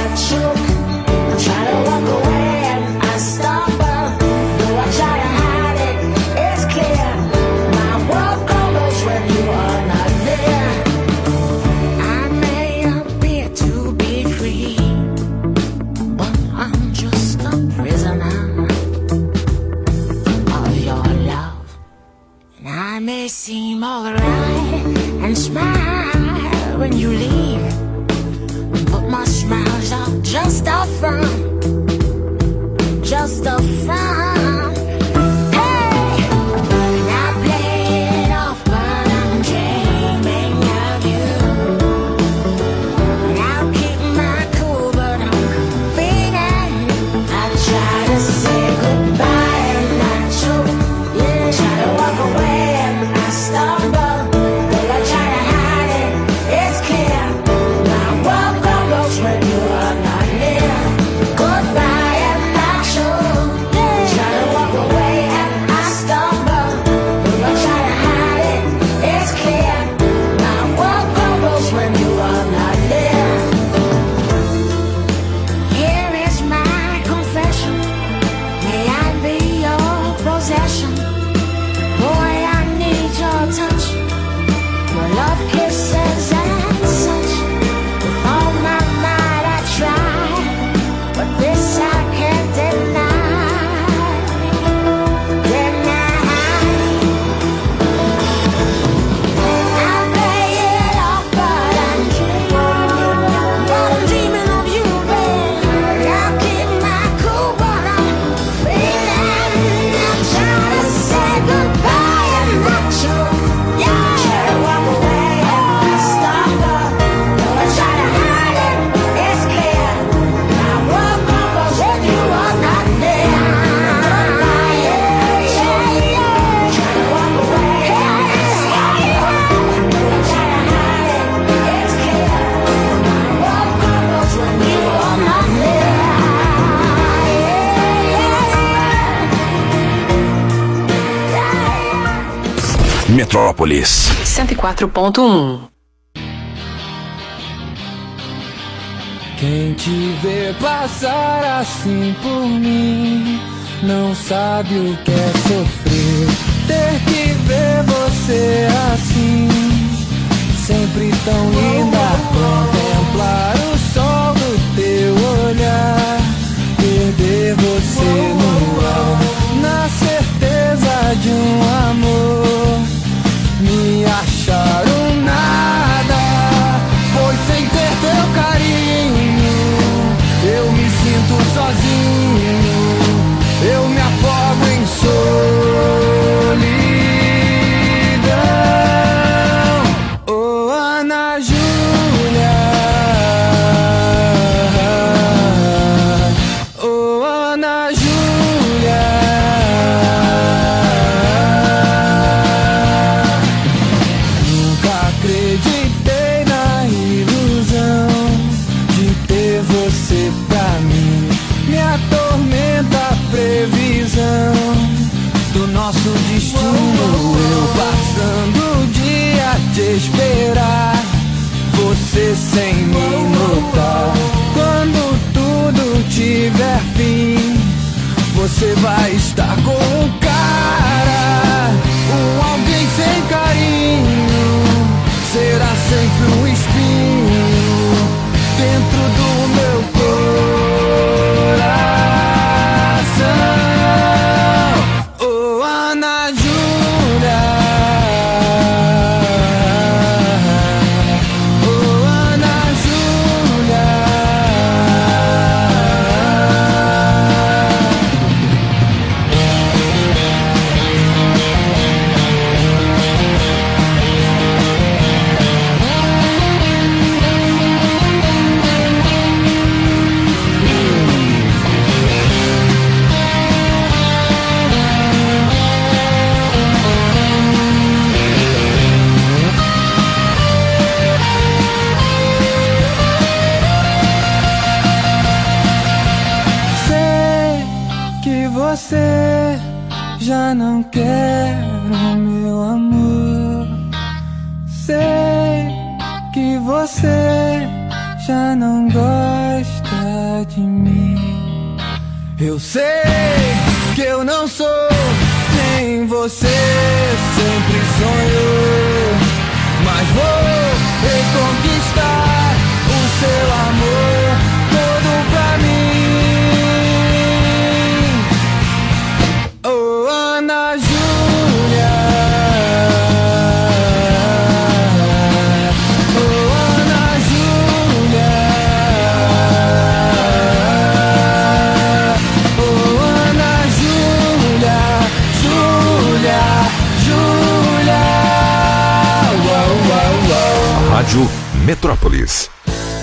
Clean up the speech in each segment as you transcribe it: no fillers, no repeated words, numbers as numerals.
Seem alright and smile when you leave, but my smile's all just a front, just a front. Hey, and I play it off, but I'm dreaming of you. And I'll keep my cool, but I'm feeling. I try to say goodbye and not choke, yeah. Try to walk away. Stumble, but I try to hide it, it's clear. My world crumbles when you are not near. Goodbye and not true, yeah. Try to walk away and I stumble, but I try to hide it, it's clear. My world crumbles when you are not near. Here is my confession, may I be your possession. Boy, your touch, your love kisses and such. With all my might I try, but this I can't deny. I play it off, but I'm dreaming of you, babe. I'll keep my cool, but I'm feeling. I'm trying to say goodbye and not true. Metrópolis 104.1. Quem te vê passar assim por mim não sabe o que é sofrer. Ter que ver você assim, sempre tão linda. Contemplar o sol do teu olhar, perder você no ar, na certeza de um amor. Me acharam nada, pois sem ter teu carinho eu me sinto sozinho, eu me afogo em solidão. Oh, Ana Júlia, oh, Ana Júlia. Acreditei na ilusão de ter você pra mim. Me atormenta a previsão do nosso destino. Eu passando o dia a te esperar, você sem me notar. Quando tudo tiver fim, você vai estar com o cara, alguém sem carinho. Será sempre um espinho dentro do meu coração. Oh, Ana Júlia, oh, Ana Júlia. Você já não quer o meu amor. Sei que você já não gosta Eu sei que eu não sou quem você sempre sonhou, mas vou reconquistar o seu amor todo pra mim. Oh, Ana Júlia, oh, Ana Júlia, oh, Ana Júlia, Júlia, Júlia. Uau, uau, uau. Rádio Metrópolis.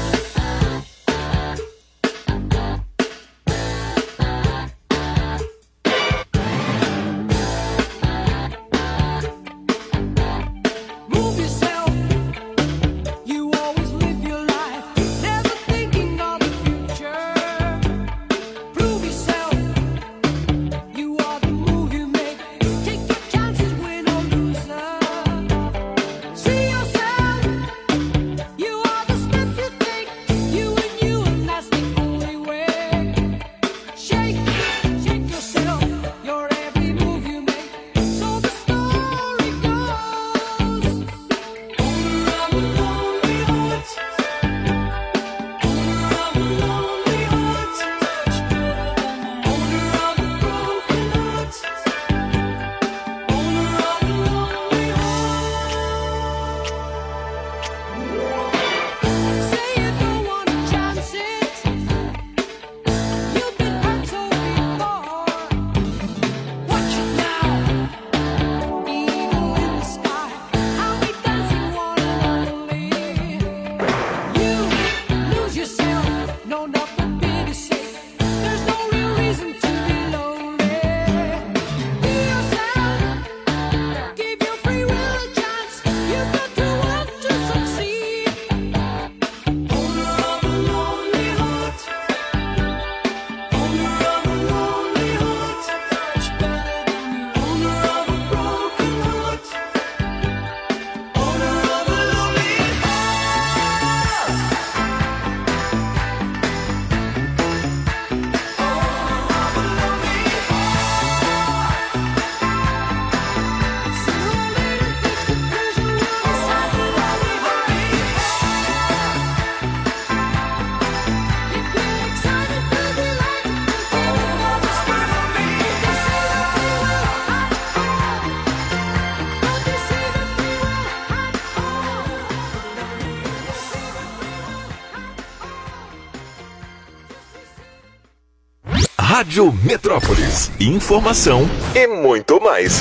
Rádio Metrópolis. Informação e muito mais.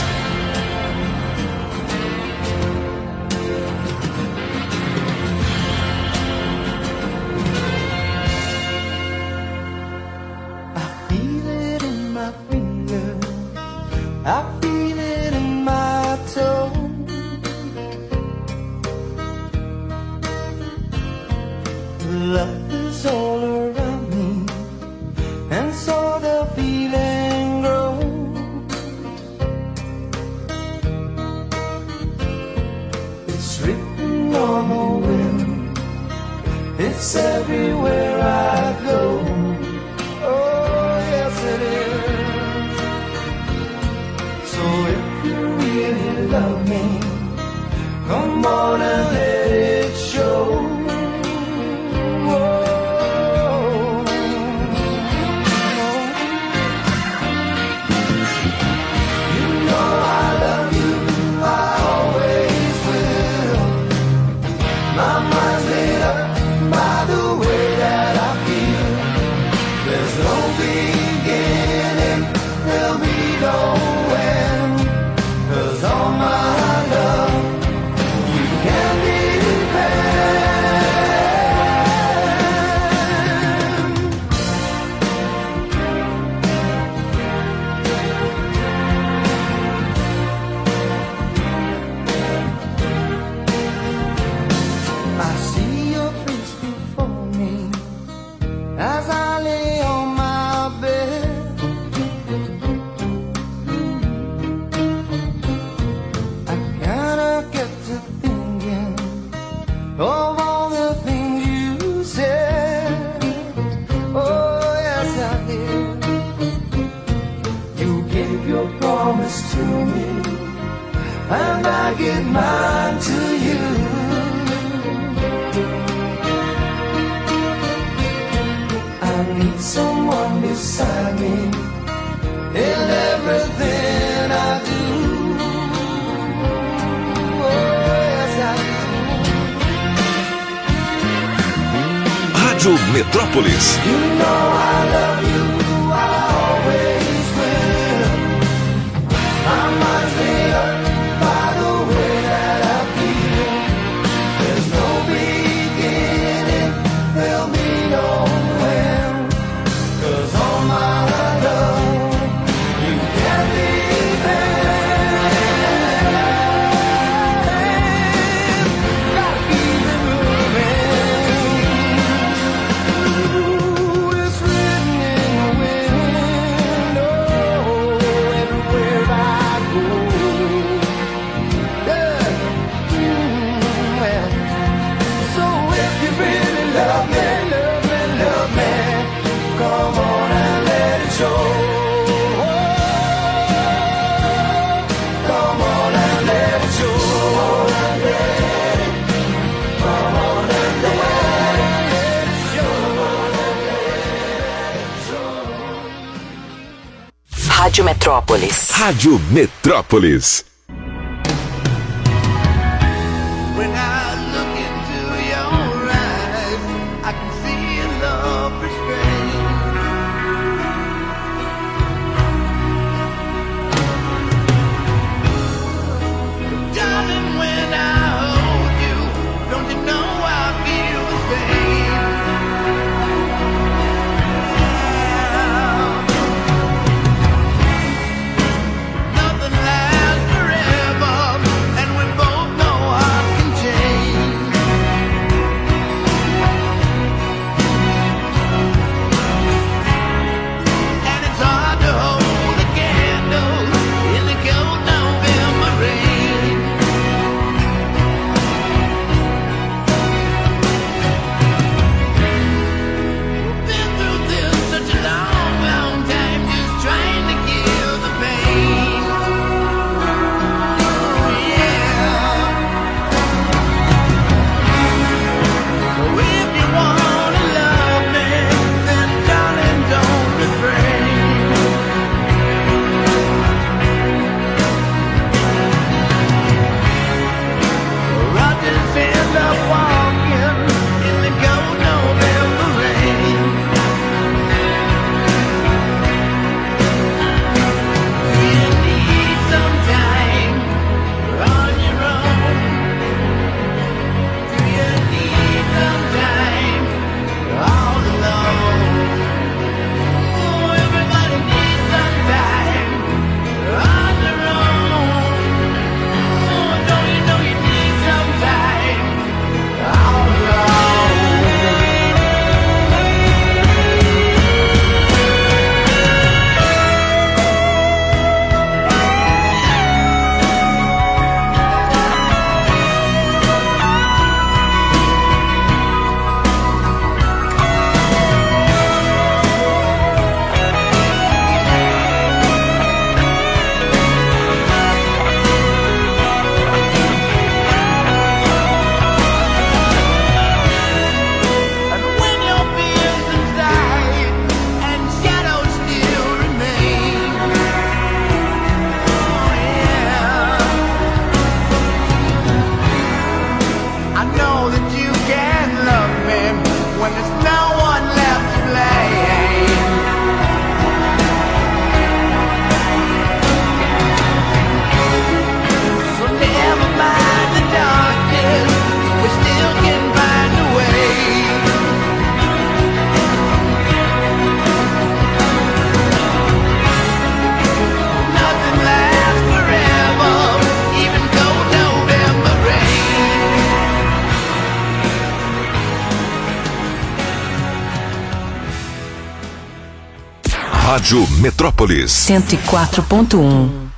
to me, and I give mine to you. I need someone beside me in everything I do. Rádio Metrópolis. You know I love you, I always will. I'm made up by the way that I feel. There's no beginning, there'll be no end. 'Cause all my love, you can depend. Gotta keep it moving. Ooh, it's written in the wind. Oh, everywhere I go. Yeah. Well, so if you really love me, come on and let it show. Come on and let it show. Come on and let it show. Rádio Metrópolis. Rádio Metrópolis. When I look into your eyes, I can see a love restrained. Darling, when I hold you, don't you know I feel the same? Nothing lasts forever, and we both know hearts can change. And it's hard to hold a candle in the cold November rain. Been through this such a long, long time, just trying to kill the pain. Oh, yeah. So if you wanna love me, then darling, don't refrain. Or I'll just end up walking in the cold November rain. Do you need some time on your own? Do you need some time all alone? Oh, everybody needs some time on their own. Oh, don't you know you need some time all alone? And when your fears subside and shadows still remain, oh yeah, I know that you can love me when there's no one left to blame. So never mind the darkness, we still can find a way. Nothing lasts forever, even cold November rain. Rádio Metrópolis. 104.1.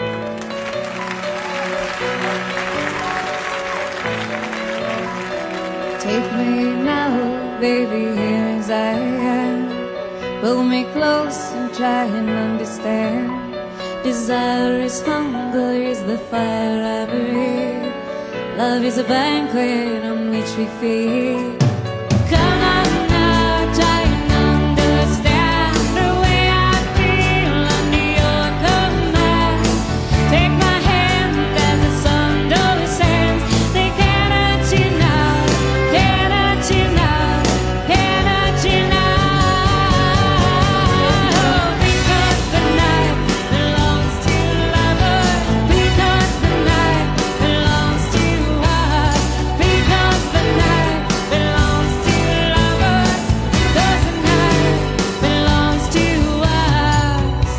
Take me now, baby, here as I am. Pull me close and try and understand. Desire is hunger, is the fire I breathe. Love is a banquet on which we feed. Come on now, try and understand the way I feel under your command. Take my hand as the sun descends. They cannot you now, cannot you now, cannot you now. Because the night belongs to lovers. Because the night belongs to us. Because the night belongs to lovers. Because the night belongs to us.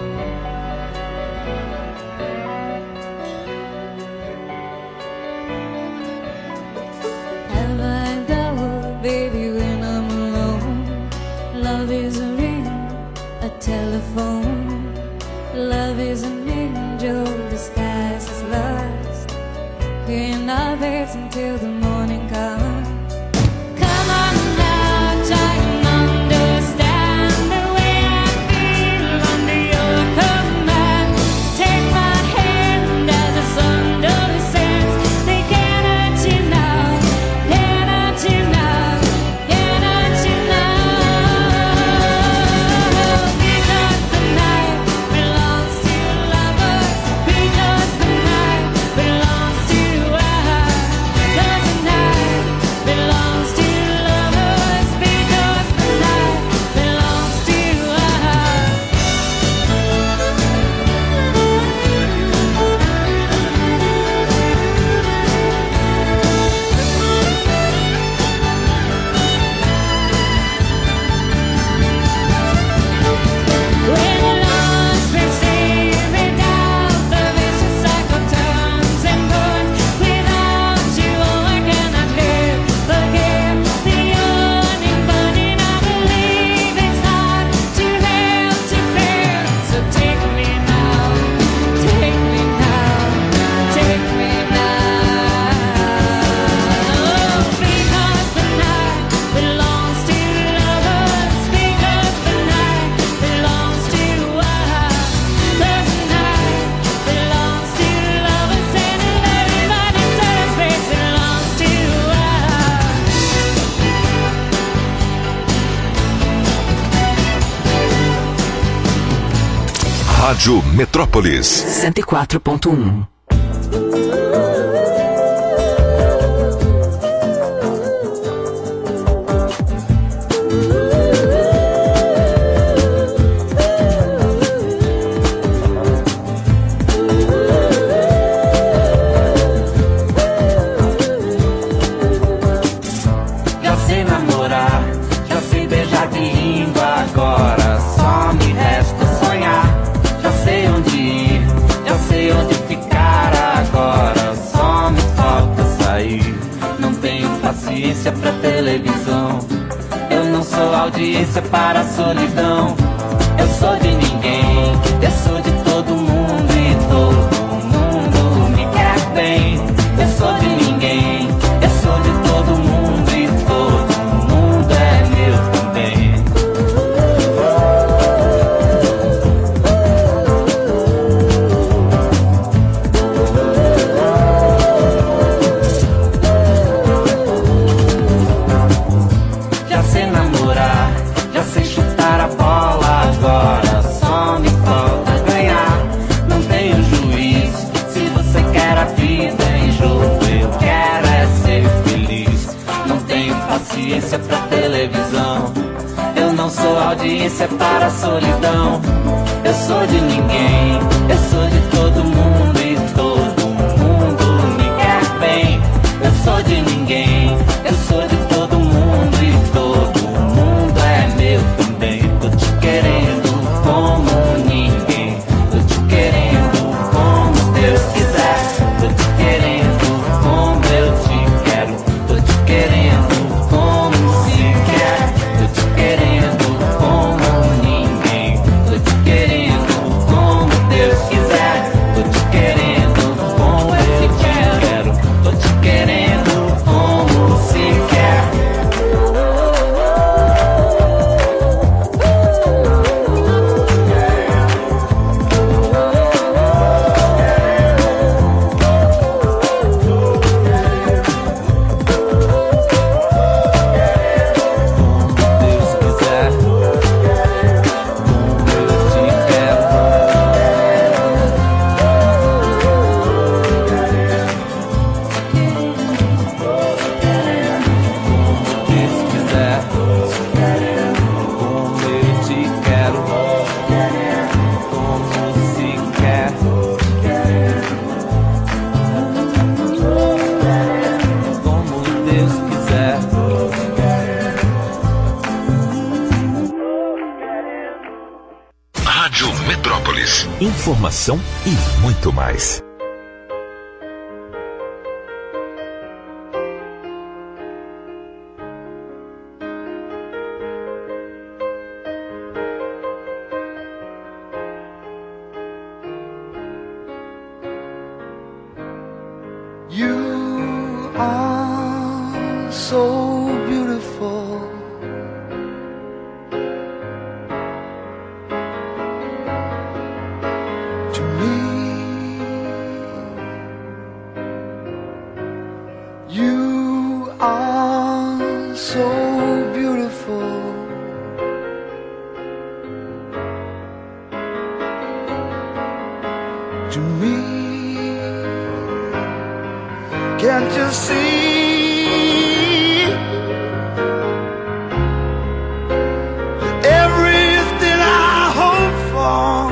Have I doubt, baby, when I'm alone? Love is a ring, a telephone. Love is an angel disguised as lust. We're in our beds until the morning comes. Come on now, try and understand the way I feel under your command. Take my hand as the sun descends. They cannot you now, cannot you now, cannot you now. Because the night belongs to lovers. Because the night belongs to us. Because the night belongs to lovers. Because the night belongs to us. When lost, we see without the vicious cycle turns and burns. Without you, I cannot live. Forgive the yawning, burning. I believe it's hard to help to bear. So take me now, take me now, take me now. Because the night belongs to lovers. Because the night belongs to us. Because the night belongs to lovers. And everybody says it belongs to us. Rádio Metrópolis. 104.1. Já sei namorar, já sei beijar de língua. Agora só me resta sonhar. Já sei onde ir, já sei onde ficar. Agora só me falta sair. Não tenho paciência pra televisão. Eu não sou audiência para a solidão. Eu sou de ninguém, eu sou de todo mundo. E todo mundo me quer bem. Eu sou de ninguém, eu sou de todo mundo. E todo mundo é meu também. Já sei namorar, já sei chutar a bola. Agora só me falta ganhar. Não tenho juízo, se você quer a vida em jogo, eu quero é ser feliz. Não tenho paciência pra televisão. Eu não sou audiência para a solidão. Eu sou de ninguém, eu sou de todo mundo. E todo mundo me quer bem. Eu sou de ninguém, eu sou de todo mundo. E todo mundo é meu também. Tô te querendo como ninguém. Tô te querendo como Deus quiser. Tô te querendo como eu te quero. Tô te querendo como se quer. Tô te querendo como ninguém. Tô te querendo como Deus quiser. Tô te querendo como eu te quero. Tô te querendo como se Metrópolis. Informação e muito mais. You are so beautiful. To me, you are so beautiful. To me. Can't you see everything I hope for?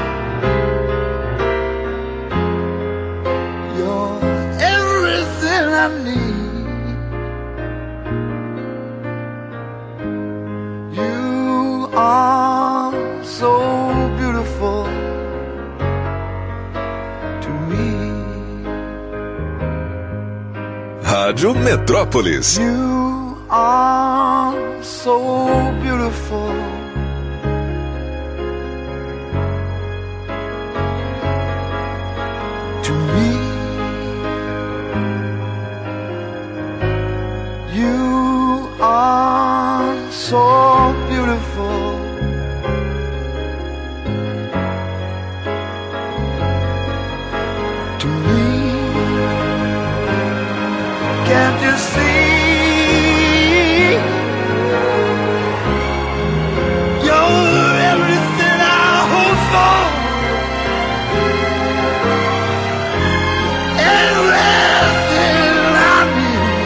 You're everything I need. You are so beautiful to me. Rádio Metrópolis. You are so beautiful. To me, you are so beautiful. To me. Can't you see? You're everything I hope for. Everything I need.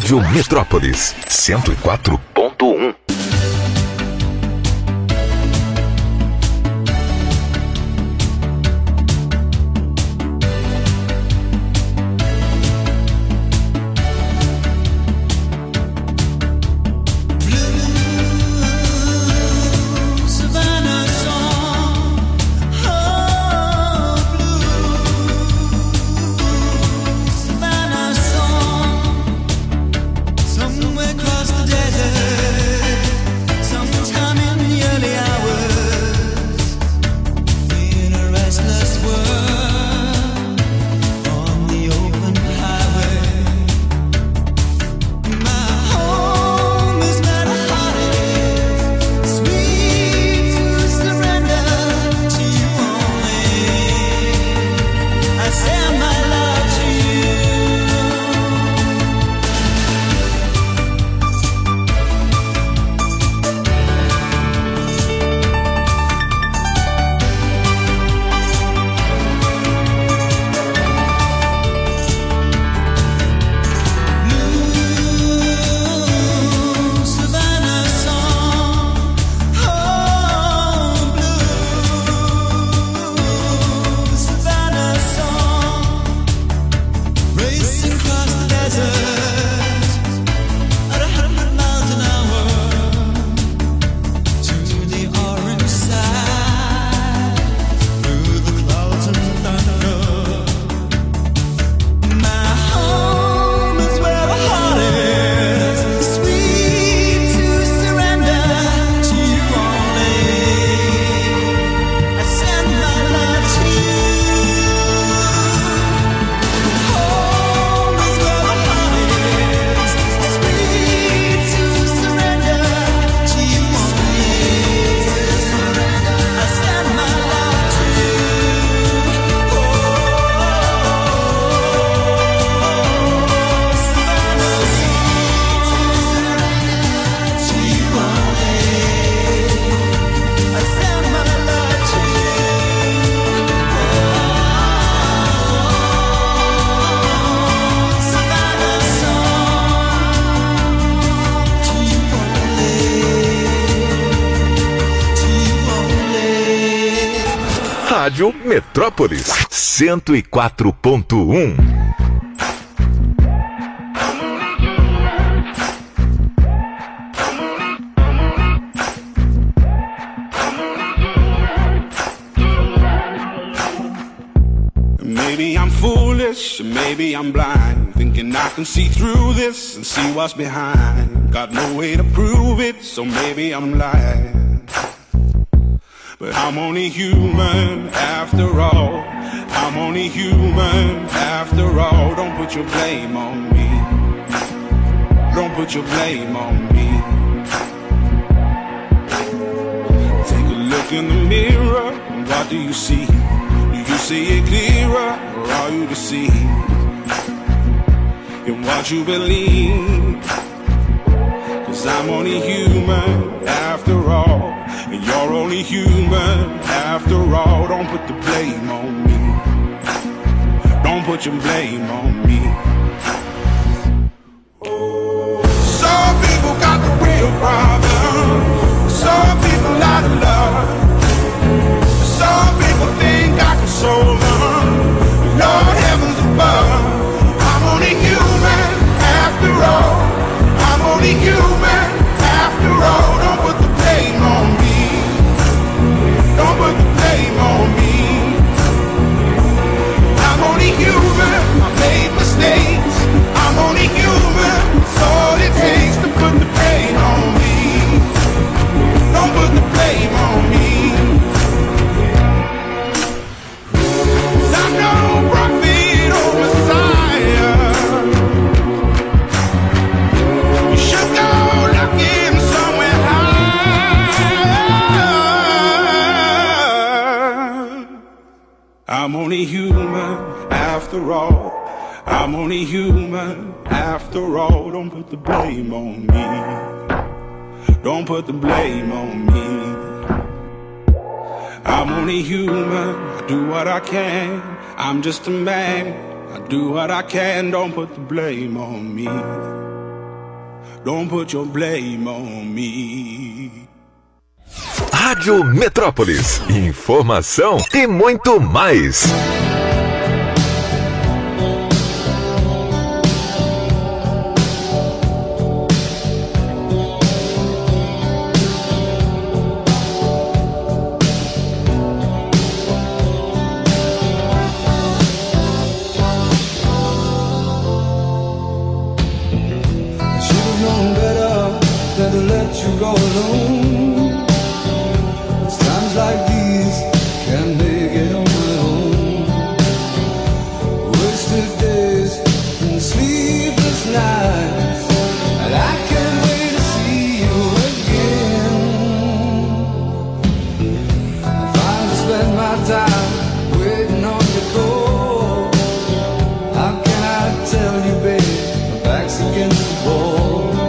Rádio Metrópolis 104.1. Somewhere across the desert, sometime in the early hours, in a restless world, on the open highway. My home is where the heart is, sweet to surrender to you only. I send my love to you. Savannah song, oh blue Savannah song, racing across the desert at 100 miles an hour to the orange side, through the clouds and thunder. My home is where the heart is, sweet to surrender to you only. I send my love to you. Home is where the heart is, sweet to surrender to you only. I send my love to you. Rádio Metrópolis 104.1. Maybe I'm foolish, maybe I'm blind, thinking I can see through this and see what's behind. Got no way to prove it, so maybe I'm lying. But I'm only human after all. I'm only human after all. Don't put your blame on me. Don't put your blame on me. Take a look in the mirror, and what do you see? Do you see it clearer, or are you deceived in what you believe? 'Cause I'm only human after all, and you're only human after all. Don't put the blame on me. Don't put your blame on me. Some people got the real problem. Some people out of love. Some people think I can solve them. Lord heavens above, I'm only human after all. I'm only human after all. Don't put the blame on me. Don't put the blame on me. I'm only human. I made mistakes. I'm only human. It's all it takes to put the blame on me. Don't put the blame on me. 'Cause I'm no prophet or Messiah. You should go looking somewhere high. I'm only human after all. I'm only human after all. Don't put the blame on me. Don't put the blame on me. I'm only human. I do what I can. I'm just a man. I do what I can. Don't put the blame on me. Don't put your blame on me. Rádio Metrópolis. Informação e muito mais. You go alone. It's times like these can't make it on my own. Wasted days and sleepless nights, and I can't wait to see you again. I finally spend my time waiting on your call. How can I tell you, babe, my back's against the wall?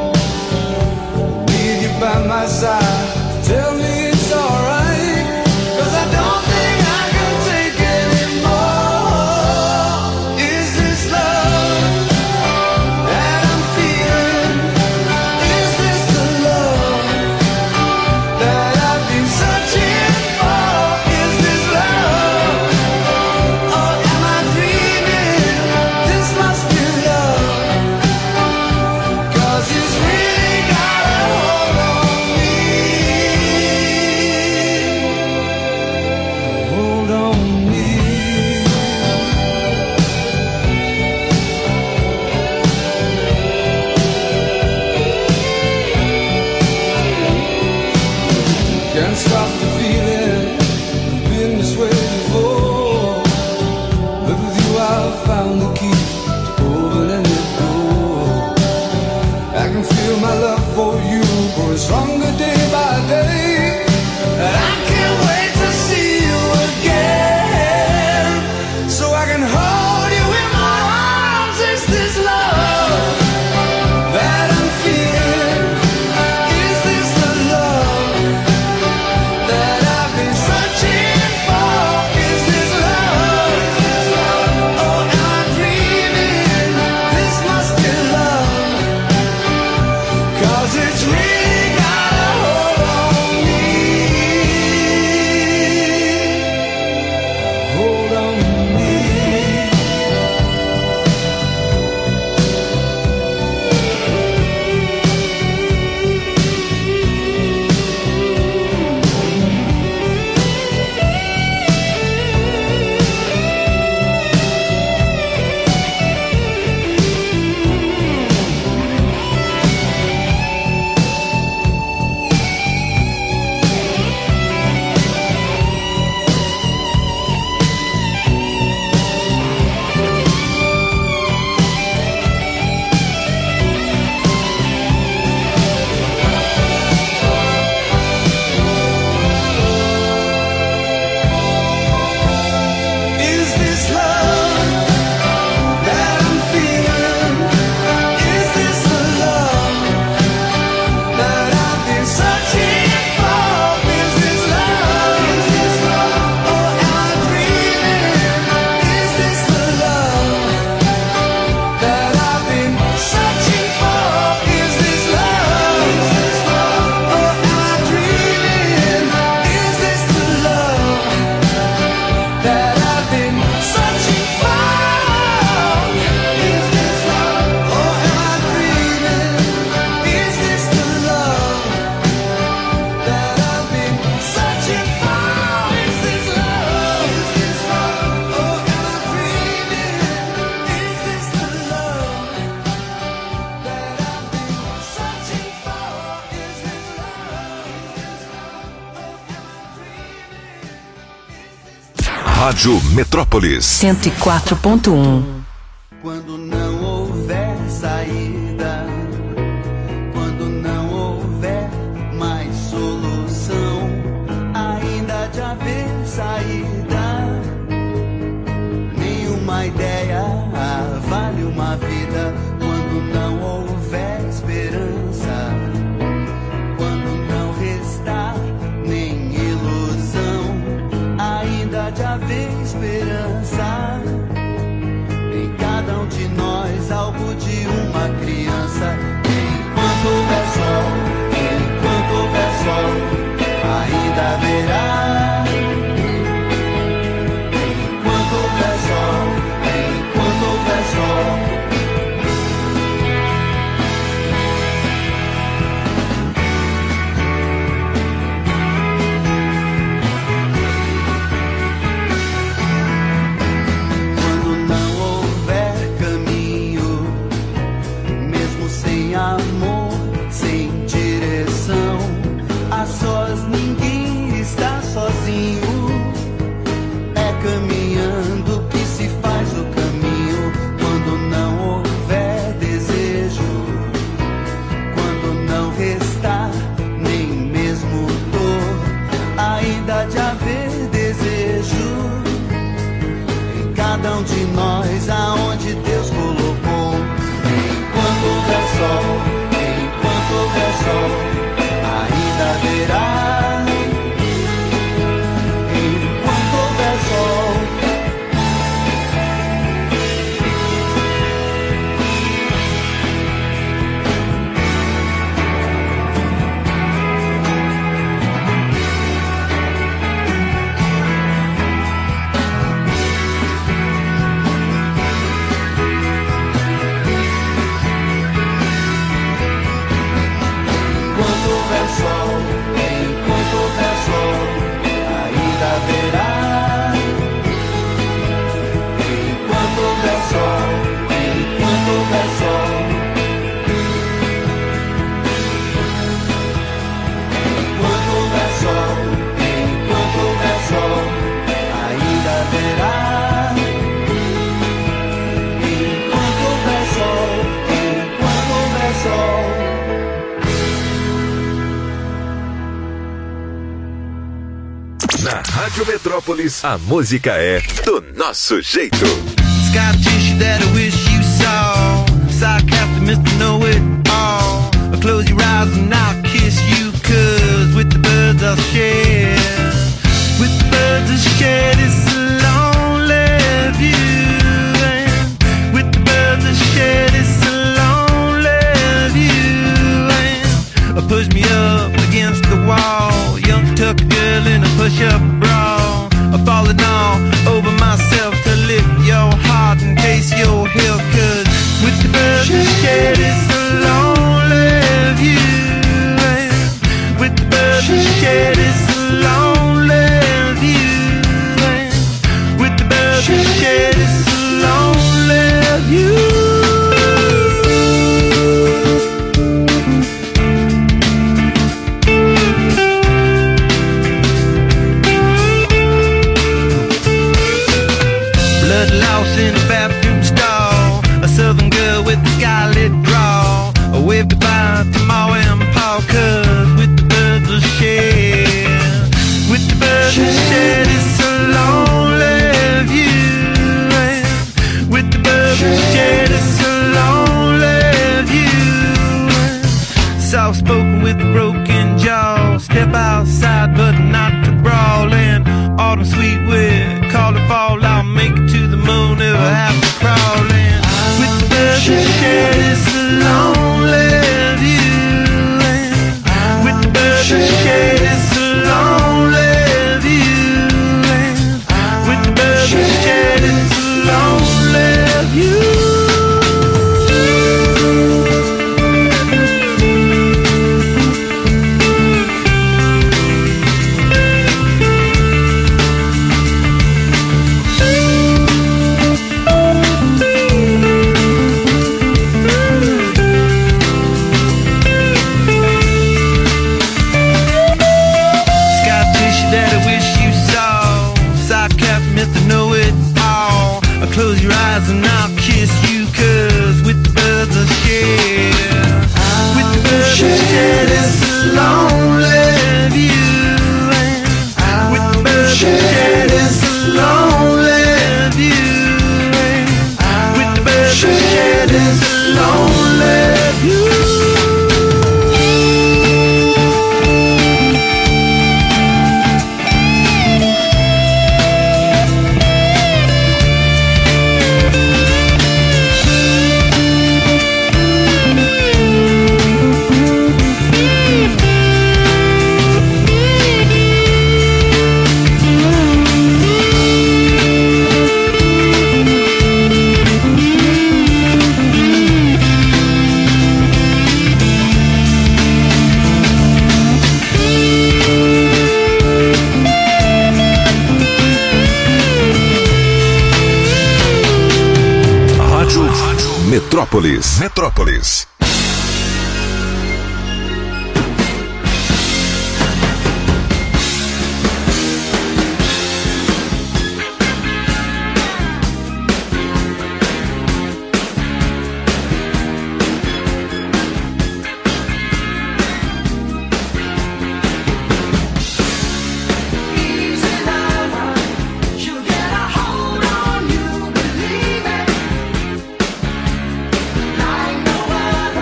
By my side, tell me it's alright, 'cause I don't think I can take anymore. Is this love that I'm feeling? Is this the love that I've been searching for? Is this love, or am I dreaming? This must be love, 'cause it's really got a hold on. Can't stop the feeling, I've been this way before. But with you I've found the key to open any door. I can feel my love for you growing stronger day by day, and I can't wait to see you again, so I can hold you in my arms. Is this love that I'm feeling? Is this the love that I've been searching for? Is this love, or am I dreaming? This must be love, 'cause it's really got a hold on me. Hold on me. Is this love that I'm feeling? Is this the love that I've been searching for? Is this love, or am I dreaming? Is this the love that I've been searching for? Is this love, or am I dreaming? Is this the love that I've been searching for? Is this love, or am I dreaming? Is this the love that I've been searching for? Is this love, or am I dreaming? Is this the love that I've been searching for? Is this Rádio Metrópolis. 104.1. Quando não houver saída, quando não houver mais solução, ainda de haver saída. Nenhuma ideia vale uma vida quando não houver esperança, quando não restar nem ilusão, ainda de haver esperança. Na Rádio Metrópolis, a música é do nosso jeito. It's got a tissue that I wish you saw. Sarcastic Mr. Know-It-All. Close your eyes and I'll kiss you, 'cause with the birds I'll share. With the birds I'll share this lonely view. And with the birds I'll share this lonely view. And push me up against the wall. Young tuck girl in a push-up bra. I'm falling all over myself to lift your heart and taste your hill. 'Cause with the birds I share this lonely view. And with the birds I share this lonely view. And with the birds I share this lonely view. Lost in a bathroom stall. A southern girl with a scarlet draw. I wave goodbye to Ma and Pa, 'cause with the birds I'll share. With the birds I'll share this lonely view. And with the birds I'll share this lonely view. Soft spoken with a broken jaw. Step outside but not to brawl. And autumn sweet with call it fall. I'll make it to the moon if I have to crawl in. With the birds I share this lonely view. And with the birds I share this lonely view. And with the birds I share this lonely view. Close your eyes and I'll kiss you, 'cause with the birds I'll share. With the birds I'll share this lonely view. And with the birds I'll share this lonely view. And with the birds I'll share this lonely view. Metrópolis. Metrópolis. Like no other.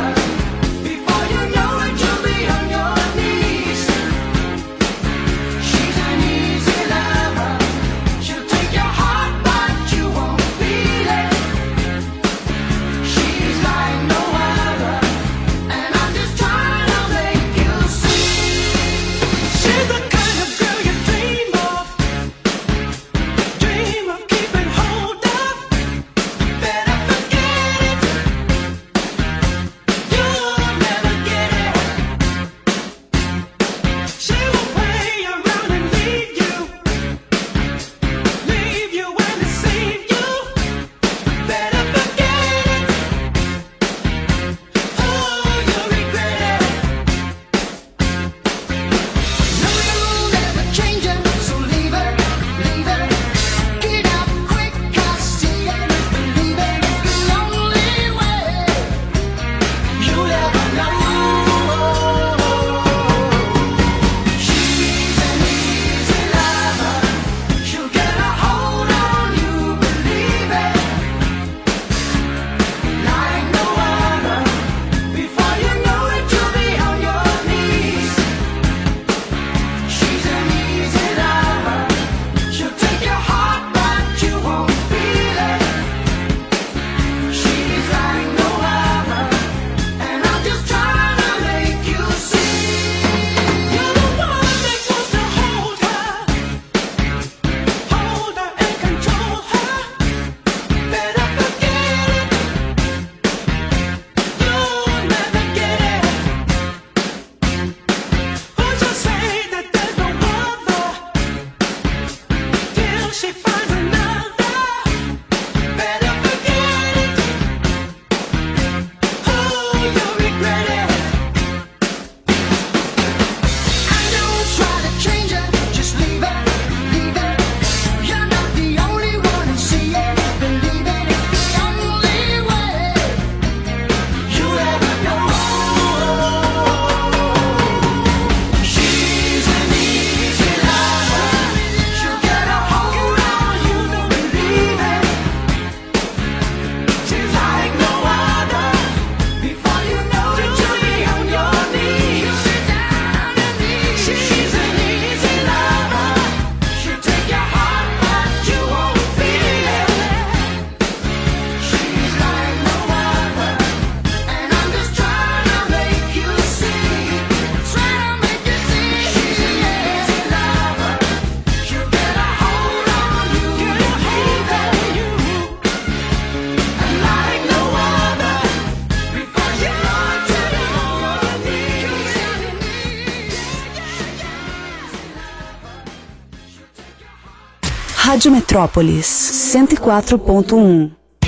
Rádio Metrópolis 104.1.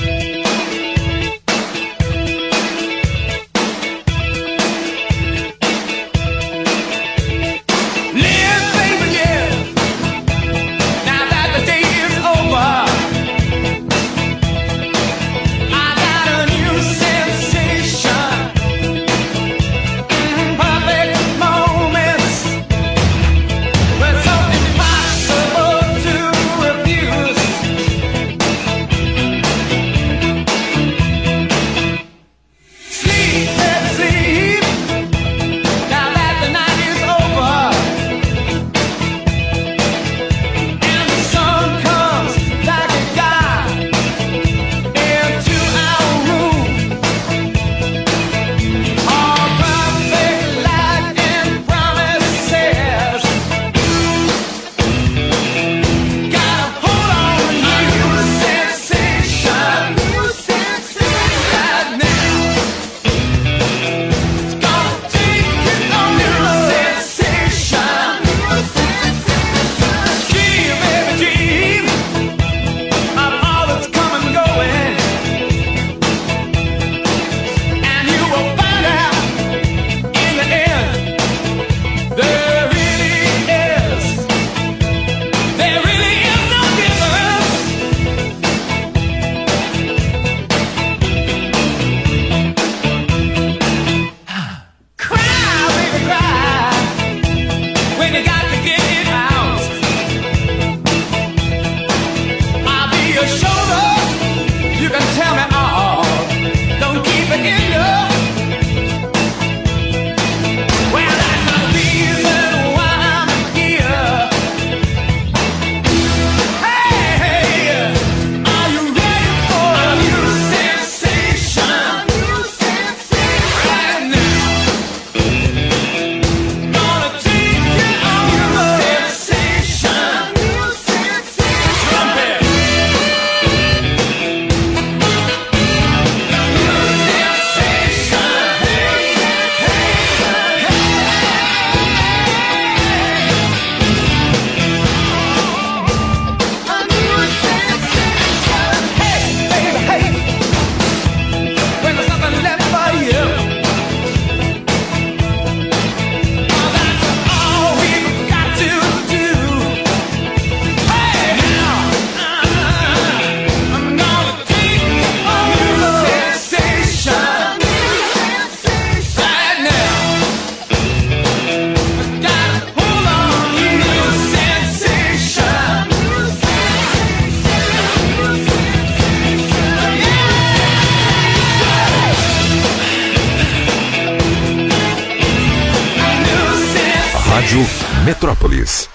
Metrópolis.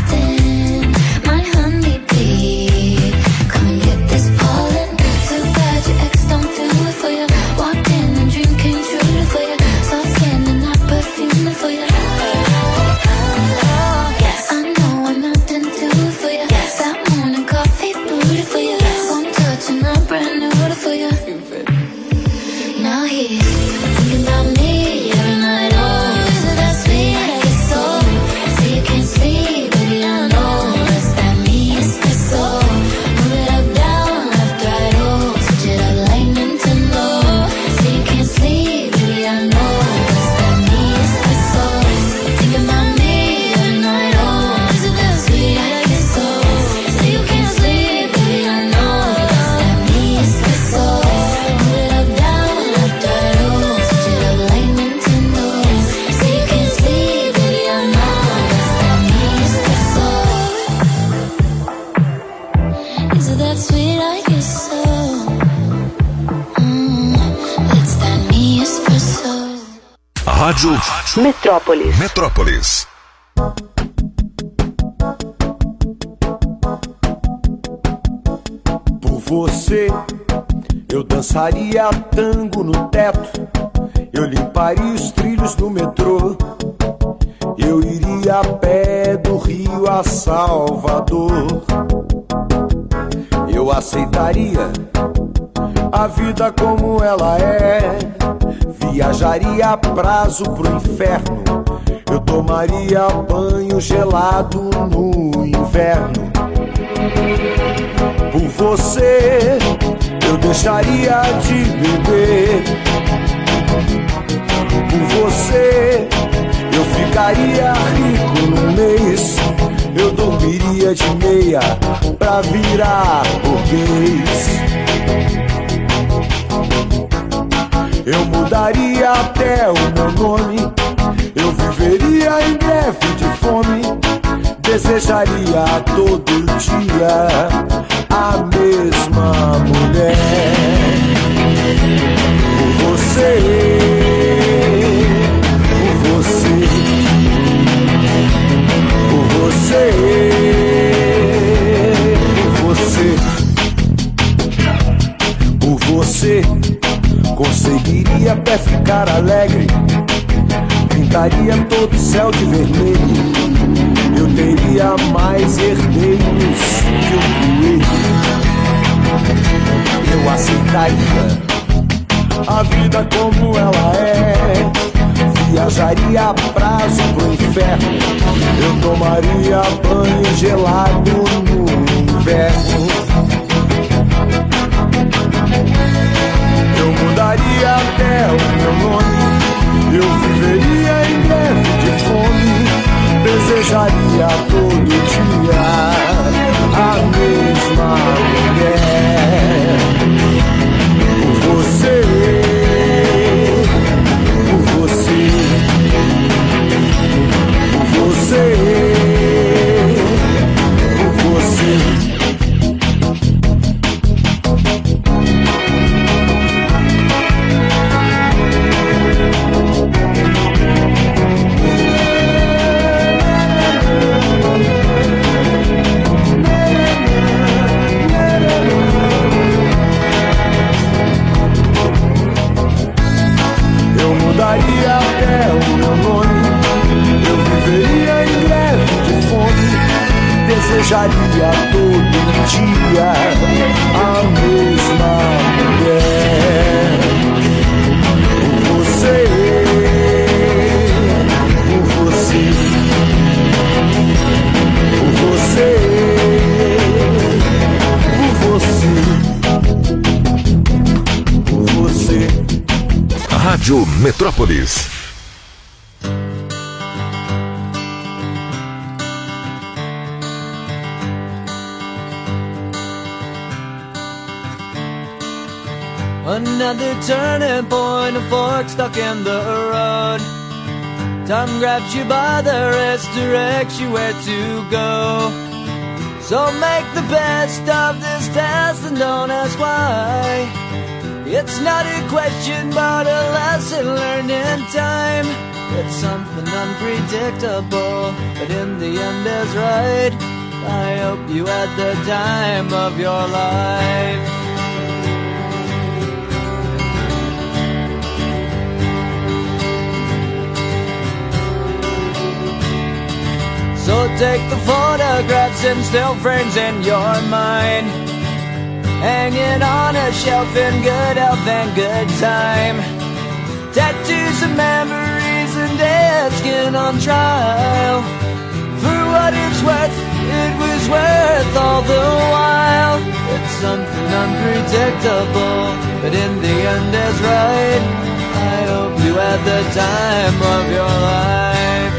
Too bad Rádio Metrópolis. Metrópolis. Por você, eu dançaria tango no teto, eu limparia os trilhos do metrô, eu iria a pé do Rio a Salvador. Eu aceitaria a vida como ela é, viajaria a prazo pro inferno, eu tomaria banho gelado no inverno. Por você, eu deixaria de beber. Por você, eu ficaria rico no mês. Eu dormiria de meia pra virar burguês. Eu mudaria até o meu nome. Eu viveria em greve de fome. Desejaria todo dia a mesma mulher. Por você, por você, por você, por você, por você, conseguiria até ficar alegre. Pintaria todo o céu de vermelho. Eu teria mais herdeiros que um coelho. Eu aceitaria a vida como ela é, viajaria a prazo pro inferno, eu tomaria banho gelado no inverno. Eu mudaria até o meu nome, eu viveria em greve de fome. Desejaria todo dia a mesma mulher. Por você, por você, por você, por você. Mudaria até o meu nome, eu viveria em greve de fome. Desejaria todo dia a mesma mulher. Por você, por você, por você, por você. Rádio Metrópolis. Another turning point, a fork stuck in the road. Time grabs you by the wrist, directs you where to go. So make the best of this test and don't ask why. It's not a question, but a lesson learned in time. It's something unpredictable, but in the end is right. I hope you had the time of your life. So take the photographs and still frames in your mind, hanging on a shelf in good health and good time. Tattoos of memories and dead skin on trial. For what it's worth, it was worth all the while. It's something unpredictable, but in the end is right. I hope you had the time of your life.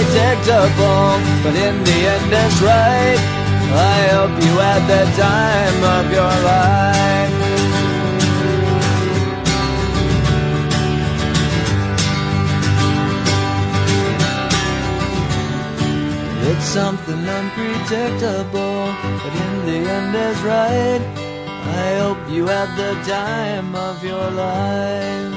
unpredictable, but in the end it's right. I hope you had the time of your life. It's something unpredictable, but in the end is right. I hope you had the time of your life.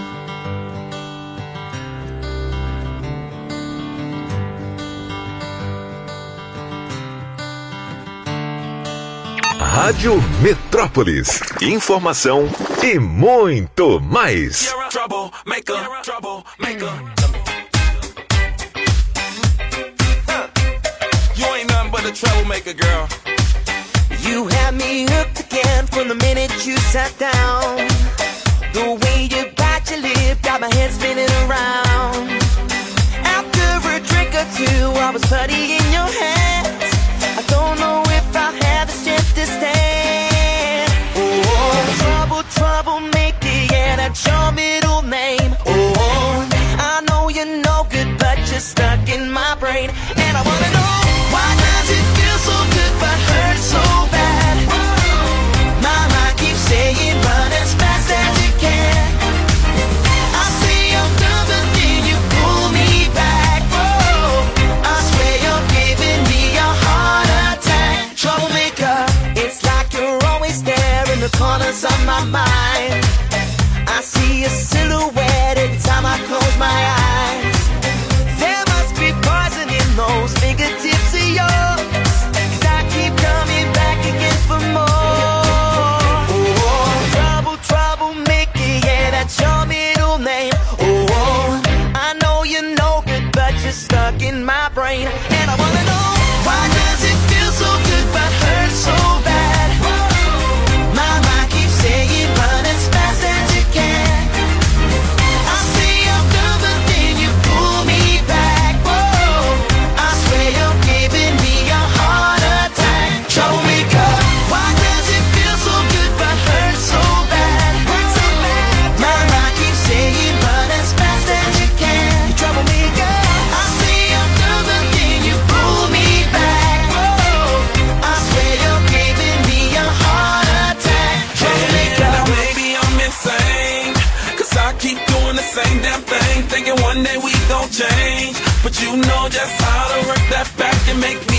Rádio Metrópolis. Informação e muito mais. You're a troublemaker, troublemaker. You ain't nothing but a troublemaker, girl. You had me hooked again from the minute you sat down. The way you bite your lip got my head spinning around. After a drink or two, I was putty in your hands. I don't know if I'll have the strength to stand. Oh, trouble, troublemaker, yeah, that's your middle name. Oh, I know you're no good, but you're stuck in my brain. And I wanna know, why does it feel so good but hurt so bad? My mind keeps saying run as fast as you can. I say I'm done, but then you pull me back. Oh, I swear you're giving me a heart attack. Troublemaker, it's like you're always there in the corners of my mind. I see a silhouette every time I close my eyes. There must be poison in those fingertips of yours, 'cause I keep coming back again for more. Oh, trouble, troublemaker, yeah, that's your middle name. Oh, I know you're no good, but you're stuck in my brain. And I wanna know, why does it feel so good but hurt so bad? My mind keeps saying run as fast as you can. I say I'm done, but then you pull me back. Whoa, I swear you're giving me a heart attack. Troublemaker, why does it feel so good but hurt so bad? My mind keeps saying run as fast as you can. You troublemaker, I say I'm done, but then you pull me back. Whoa, I swear you're giving me a heart attack. Troublemaker. Now maybe I'm insane, 'cause I keep doing the same damn thing, thinking one day we gon' change. But you know just how to work that back and make